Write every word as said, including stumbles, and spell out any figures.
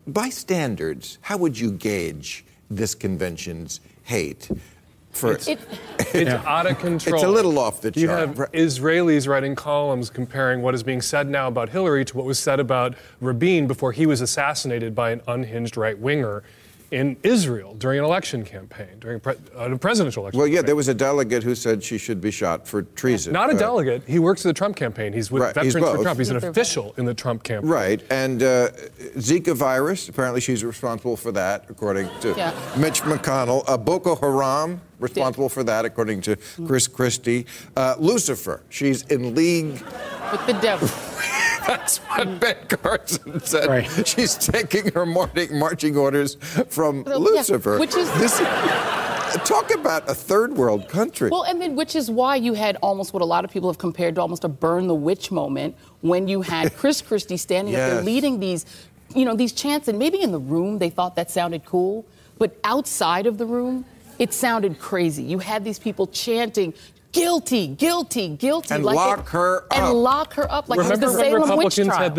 by standards, how would you gauge this convention's hate? For it's it, it's yeah. out of control. It's a little off the chart. You have Israelis writing columns comparing what is being said now about Hillary to what was said about Rabin before he was assassinated by an unhinged right-winger in Israel during an election campaign, during a, pre- a presidential election Well, yeah, campaign. there was a delegate who said she should be shot for treason. Not a uh, delegate. He works for the Trump campaign. He's with right, Veterans he's for Trump. He's an official in the Trump campaign. Right, and uh, Zika virus, apparently she's responsible for that, according to yeah. Mitch McConnell. Uh, Boko Haram, responsible yeah. for that, according to Chris Christie. Uh, Lucifer, she's in league with the devil. That's what Ben Carson said. Right. She's taking her morning marching orders from well, Lucifer. Yeah, which is this. Talk about a third world country. Well, and then which is why you had almost what a lot of people have compared to almost a burn the witch moment when you had Chris Christie standing yes. up there leading these, you know, these chants, and maybe in the room they thought that sounded cool, but outside of the room it sounded crazy. You had these people chanting, guilty, guilty, guilty. And like lock it, her up. And lock her up like Remember it was the when Salem witch Republicans trial. had